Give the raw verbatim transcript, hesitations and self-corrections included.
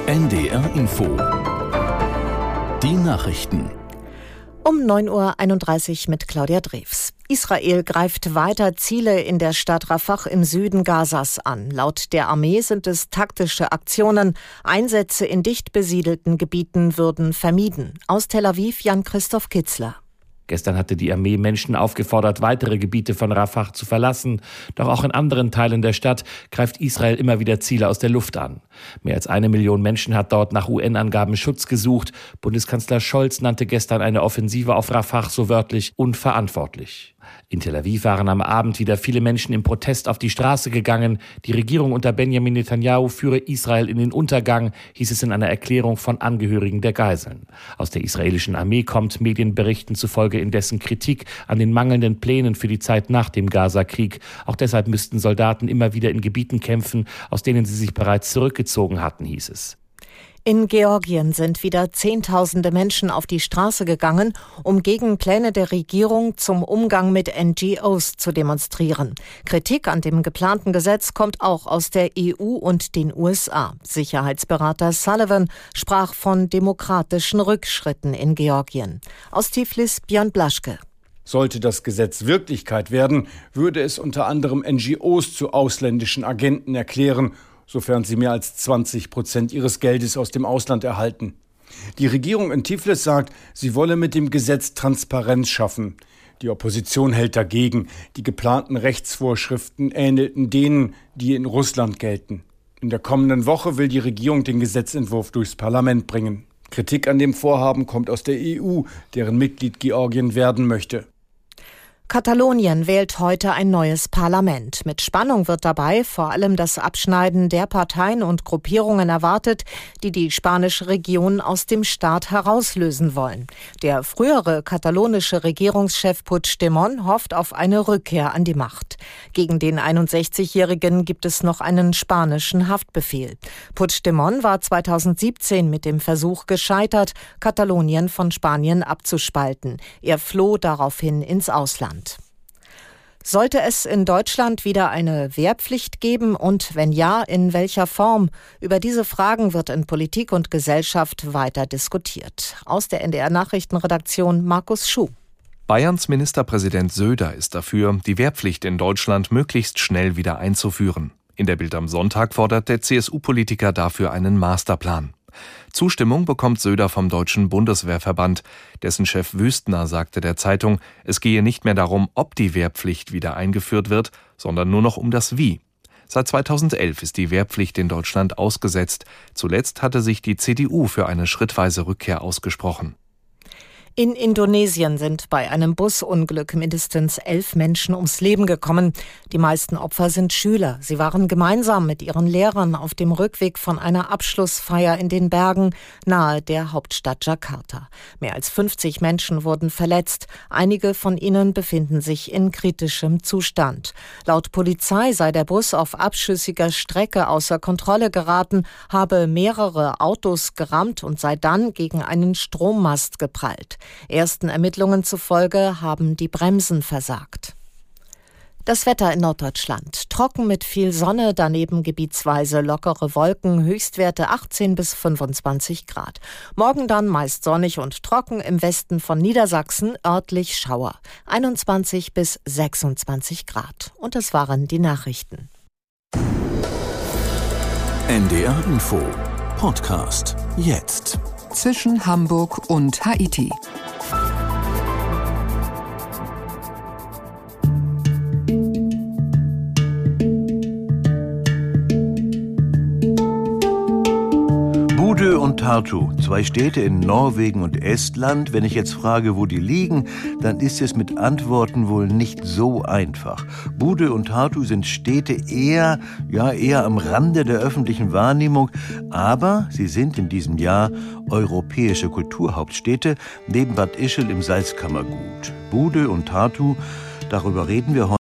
N D R Info. Die Nachrichten. Um neun Uhr einunddreißig mit Claudia Drews. Israel greift weiter Ziele in der Stadt Rafah im Süden Gazas an. Laut der Armee sind es taktische Aktionen. Einsätze in dicht besiedelten Gebieten würden vermieden. Aus Tel Aviv Jan-Christoph Kitzler. Gestern hatte die Armee Menschen aufgefordert, weitere Gebiete von Rafah zu verlassen. Doch auch in anderen Teilen der Stadt greift Israel immer wieder Ziele aus der Luft an. Mehr als eine Million Menschen hat dort nach U N-Angaben Schutz gesucht. Bundeskanzler Scholz nannte gestern eine Offensive auf Rafah so wörtlich unverantwortlich. In Tel Aviv waren am Abend wieder viele Menschen im Protest auf die Straße gegangen. Die Regierung unter Benjamin Netanyahu führe Israel in den Untergang, hieß es in einer Erklärung von Angehörigen der Geiseln. Aus der israelischen Armee kommt Medienberichten zufolge indessen Kritik an den mangelnden Plänen für die Zeit nach dem Gaza-Krieg. Auch deshalb müssten Soldaten immer wieder in Gebieten kämpfen, aus denen sie sich bereits zurückgezogen hatten, hieß es. In Georgien sind wieder Zehntausende Menschen auf die Straße gegangen, um gegen Pläne der Regierung zum Umgang mit N G Os zu demonstrieren. Kritik an dem geplanten Gesetz kommt auch aus der E U und den U S A. Sicherheitsberater Sullivan sprach von demokratischen Rückschritten in Georgien. Aus Tiflis Björn Blaschke. Sollte das Gesetz Wirklichkeit werden, würde es unter anderem N G Os zu ausländischen Agenten erklären, sofern sie mehr als zwanzig Prozent ihres Geldes aus dem Ausland erhalten. Die Regierung in Tiflis sagt, sie wolle mit dem Gesetz Transparenz schaffen. Die Opposition hält dagegen. Die geplanten Rechtsvorschriften ähnelten denen, die in Russland gelten. In der kommenden Woche will die Regierung den Gesetzentwurf durchs Parlament bringen. Kritik an dem Vorhaben kommt aus der E U, deren Mitglied Georgien werden möchte. Katalonien wählt heute ein neues Parlament. Mit Spannung wird dabei vor allem das Abschneiden der Parteien und Gruppierungen erwartet, die die spanische Region aus dem Staat herauslösen wollen. Der frühere katalonische Regierungschef Puigdemont hofft auf eine Rückkehr an die Macht. Gegen den einundsechzigjährigen gibt es noch einen spanischen Haftbefehl. Puigdemont war zweitausendsiebzehn mit dem Versuch gescheitert, Katalonien von Spanien abzuspalten. Er floh daraufhin ins Ausland. Sollte es in Deutschland wieder eine Wehrpflicht geben und wenn ja, in welcher Form? Über diese Fragen wird in Politik und Gesellschaft weiter diskutiert. Aus der N D R-Nachrichtenredaktion Markus Schuh. Bayerns Ministerpräsident Söder ist dafür, die Wehrpflicht in Deutschland möglichst schnell wieder einzuführen. In der Bild am Sonntag fordert der C S U-Politiker dafür einen Masterplan. Zustimmung bekommt Söder vom Deutschen Bundeswehrverband. Dessen Chef Wüstner sagte der Zeitung, es gehe nicht mehr darum, ob die Wehrpflicht wieder eingeführt wird, sondern nur noch um das Wie. Seit zweitausendelf ist die Wehrpflicht in Deutschland ausgesetzt. Zuletzt hatte sich die C D U für eine schrittweise Rückkehr ausgesprochen. In Indonesien sind bei einem Busunglück mindestens elf Menschen ums Leben gekommen. Die meisten Opfer sind Schüler. Sie waren gemeinsam mit ihren Lehrern auf dem Rückweg von einer Abschlussfeier in den Bergen nahe der Hauptstadt Jakarta. Mehr als fünfzig Menschen wurden verletzt. Einige von ihnen befinden sich in kritischem Zustand. Laut Polizei sei der Bus auf abschüssiger Strecke außer Kontrolle geraten, habe mehrere Autos gerammt und sei dann gegen einen Strommast geprallt. Ersten Ermittlungen zufolge haben die Bremsen versagt. Das Wetter in Norddeutschland. Trocken mit viel Sonne, daneben gebietsweise lockere Wolken, Höchstwerte achtzehn bis fünfundzwanzig Grad. Morgen dann meist sonnig und trocken, im Westen von Niedersachsen örtlich Schauer. einundzwanzig bis sechsundzwanzig Grad. Und das waren die Nachrichten. N D R Info Podcast jetzt. Zwischen Hamburg und Haiti. Bodø und Tartu, zwei Städte in Norwegen und Estland. Wenn ich jetzt frage, wo die liegen, dann ist es mit Antworten wohl nicht so einfach. Bodø und Tartu sind Städte eher, ja, eher am Rande der öffentlichen Wahrnehmung, aber sie sind in diesem Jahr europäische Kulturhauptstädte neben Bad Ischl im Salzkammergut. Bodø und Tartu, darüber reden wir heute.